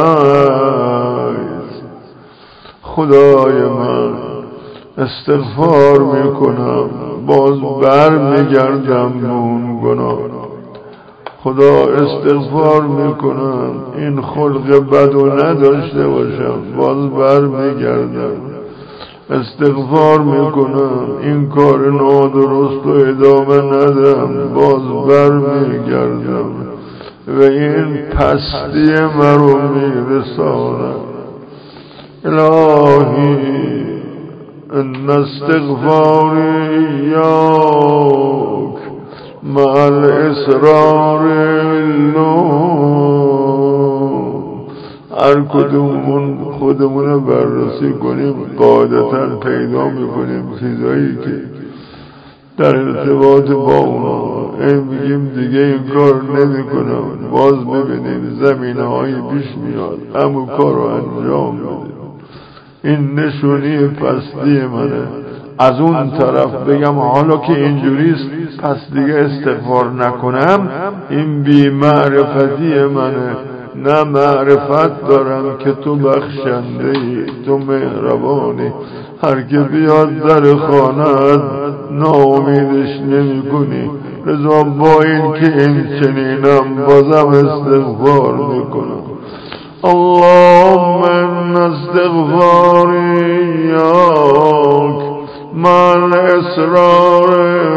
است. خدای من استغفار میکنم، باز بر میگردم به اون گناه. خدا استغفار میکنم این خلق بدو نداشته باشم، باز بر میگردم. استغفار میکنم این کار نادرست و ادامه ندم، باز بر میگردم و این پستی مرو میرسانم. الهی ان استغفاری ایاک مع الاصرار اللهم. هر کدومون خودمون بررسی کنیم قاعدتا پیدا میکنیم چیزایی که در ارتباط با اونا میگیم دیگه این کار نمی کنم، باز ببینیم زمینه هایی پیش میاد همون کار رو انجام بدیم. این نشونی پستی منه. از اون طرف بگم حالا که اینجوریست پس دیگه استغفار نکنم، این بی معرفتی منه. نه معرفت دارم که تو بخشنده ای، تو مهربانی. هر که بیاد در خانه‌ات ناامیدش نمی کنی. لذا با این که این چنینم بازم استغفار میکنم. اللهم ان استغفاریاک من اسرار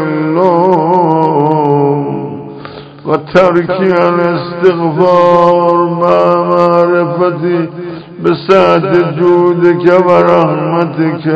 اللوم و ترکی الاستغفار مع معرفتی بسعت جودک و رحمتک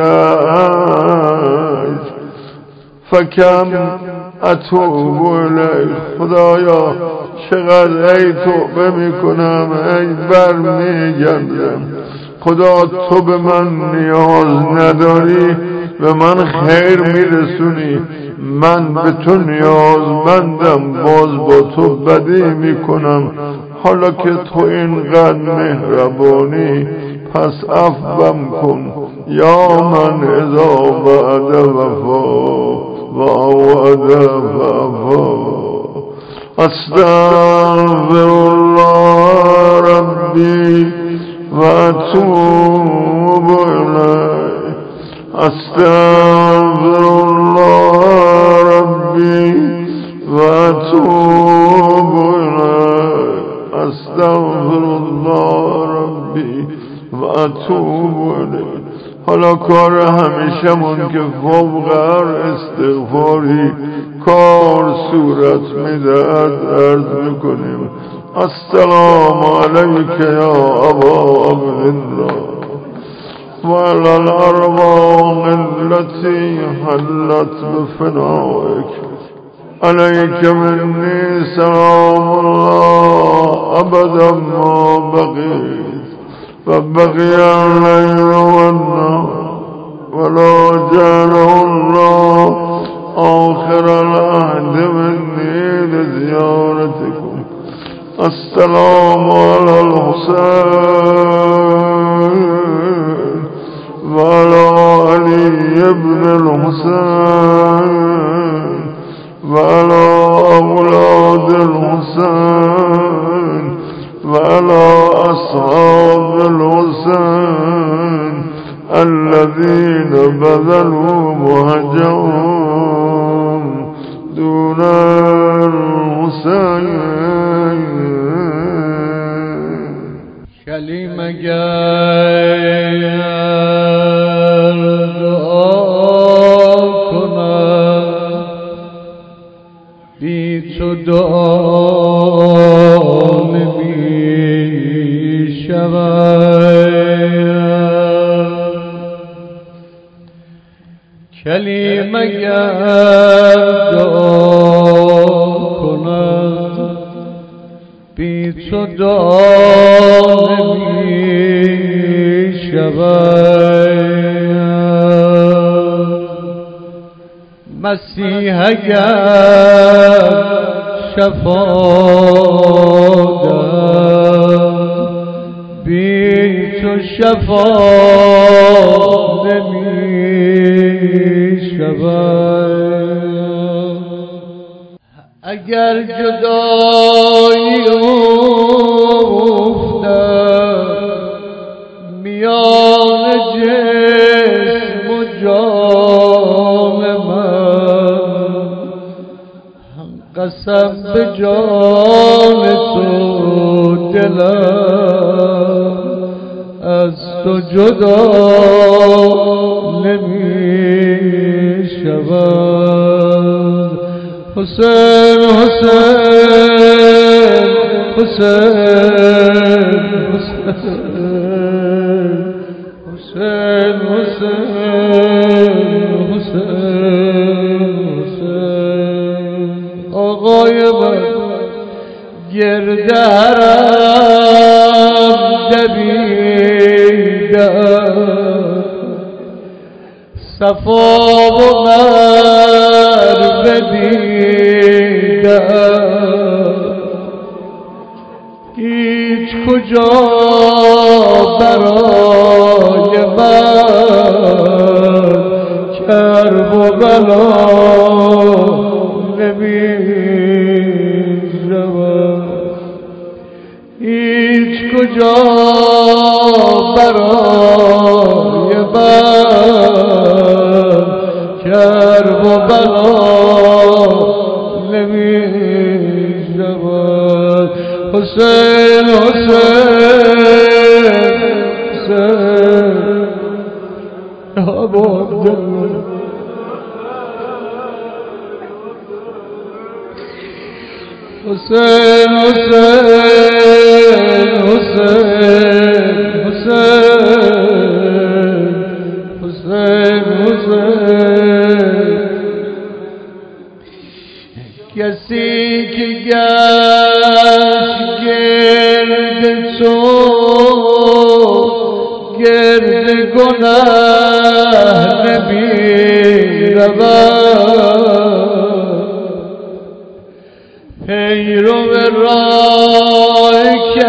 فکم اتوب الیک. خدایا چقدر ای توبه میکنم، ای برمیگردم. خدا تو به من نیاز نداری، به من خیر میرسونی، من به تو نیازمندم، باز با تو بدی میکنم. حالا که تو اینقدر مهربانی پس عفوم کن. یا من اذا بعد وفا و وعد وفا. استغفر الله ربی و اتوب الیه. استغفر الله ربی و اتوب الیه. استغفر الله ربی و اتوب الیه. حالا کار همیشمون که فوق هر استغفاری کار صورت میدهد عرض میکنیم. السلام علیک یا ابا عبدالله و علی الارواح التي حلت بفنائک. علیک منی سلام الله ابدا ما بقیت و بقی اللیل والنهار ولا جعل الله آخر العهد منی لزیارتکم. السلام علی الحسین و علی علی ابن الحسین و علی اولاد الحسین و علی اصحاب الحسین الذين بذلوا مهجهم دون الحسین. کلمه گر دعا کنم بی تو دعا نمی شود. کلمه گر دعا کنم بی تو دعا نمی شود. مسیح اگر شفا داد بی تو شفا نمی شود. اگر جدایی افتد میان جسم و جان من، قسم به جان تو دلم از تو جدا نمی شود. حسین حسین حسین حسین حسین حسین حسین. آقای من گرد حرم دویدم، صفا و مروه دیدم، هیچ کجا برای من کرب و بلا نمی شود. حسین حسین حسین حسین حسین حسین کسی که گشت گرد تو گرد گناه نمی رود پیرو راه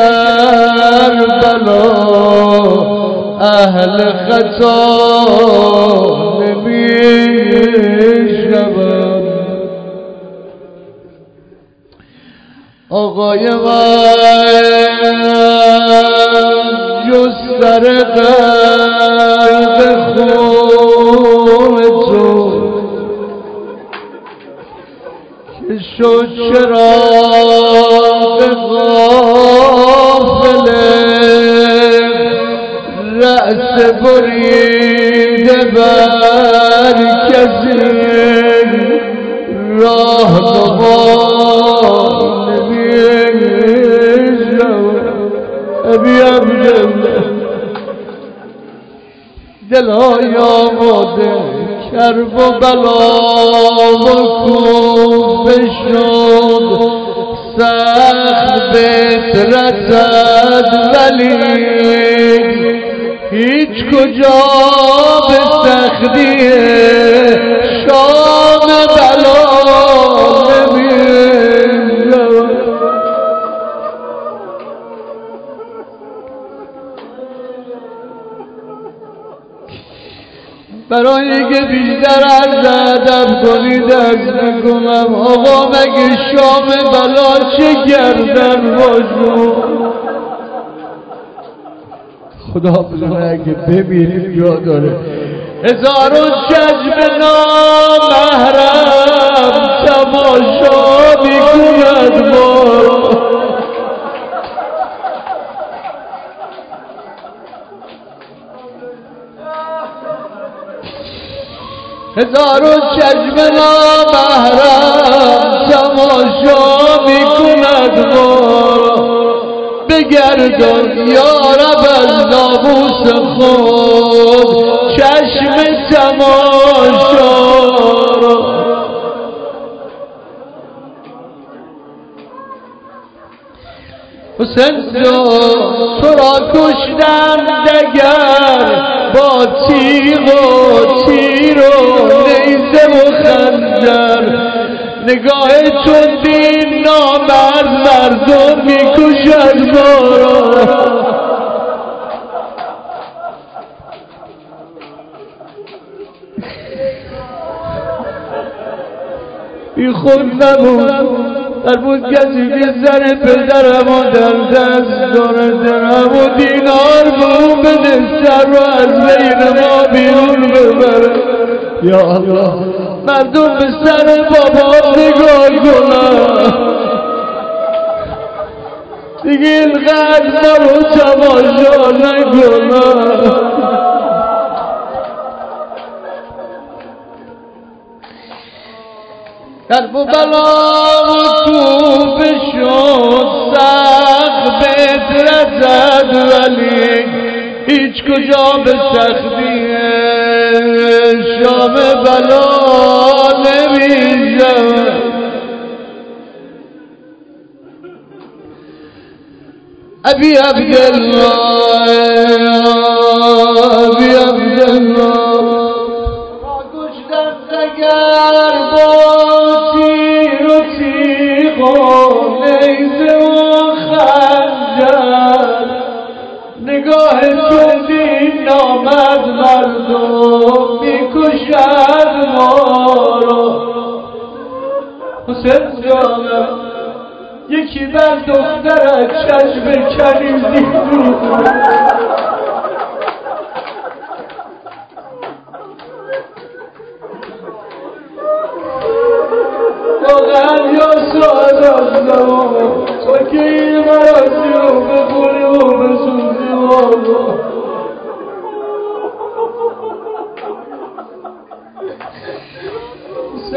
کربلا اهل خطا نمی شود آقای من جز سر قلب خون تو که شد چراغ غافله رأس بریده بر کسی راه ابی عبدالله دلهای آماده کرب و بلا و کوفه شد سخت بهت رسد ولی هیچ کجا به سختی شام بلا برای که بیشتر از ادب کنید از نکنم آقا مگه شام بلا چه کردن باشو خدا بزنه اگه بمیریم یاد داره هزارون چشم نامحرم تماشا میکند ما هزارون چشم نامحرم تماشا میکند ما بگردان یا رب از ناموس خود چشم تماشا حسین تو را کشتم دگر با تیغ و تیر و نیزه و خنجر نگاه تو دین نامرد مردم میکشد ما را بی خود نبود در بود کسی که سر پدرم و در دست داره درم و دینار به اون بده سر رو از بین ما بیرون ببره یا الله مردم به سر بابا نگاه کنن دیگه اینقدر ما رو تماشا نکنن کرب و بلا و کوفه شد سخت بهت رسد ولی هیچ کجا به سختی شام بلا نمیشود ابی عبدالله ابی عبدالله کشتن دگر با تیر و تیغ و نیزه و خنجر نگاه تو دین نامد مردم میکشد ما را حسین جانم یکی بر دخترت چشم کنیزی دور واقعا یا سعادت تو که این مرازی رو بخونی و بسوزی واقعا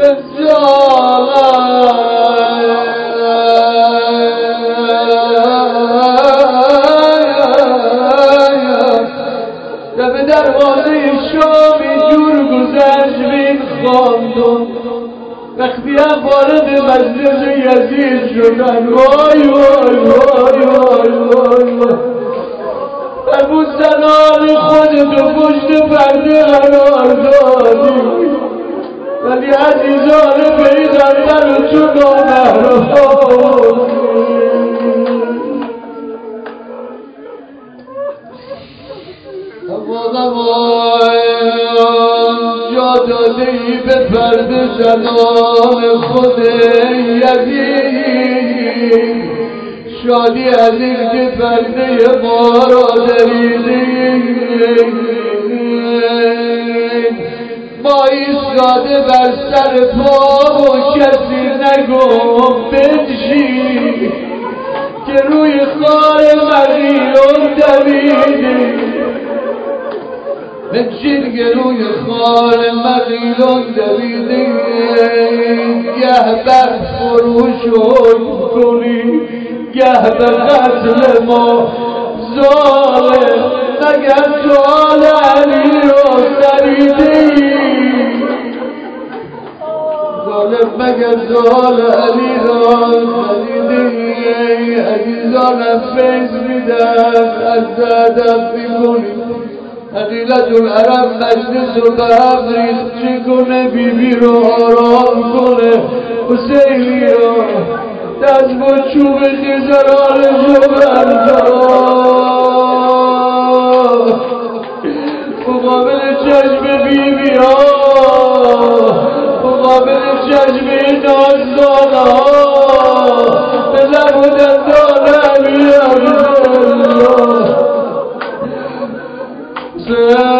به دروازه شامی جور گذشت بین خواندم وقتی هم وارد مجلس یزید شدن وای وای وای وای وای وای فرمود زنان خودتو پشت پرده قرار دادی ولی عزیزان پیغمبر رو تو نامحرم جا داده ای به پرده زنان خود یزید شادی از این که پرده ما را دریدید ما ایستاده بر سر پا و کسی نگفت بنشین که روی خار مغیلون دویدید بنشین که روی خار مغیلون دویدید گه بر فروش کنی گه به قتل ما ظالم مگر جال علی را خریدی ظالم مگر جال علی را خریدی عزیزانم فیض میدن از ادب میکنی حقیقت العرب مجلس رو به هم ریخت کنه بیبی رو آرام کنه حسینی را دست با چوب خزرانشو بردار مقابل چشم بیبی ها مقابل چشم نازدان ها به لب و دندان علی عبدالله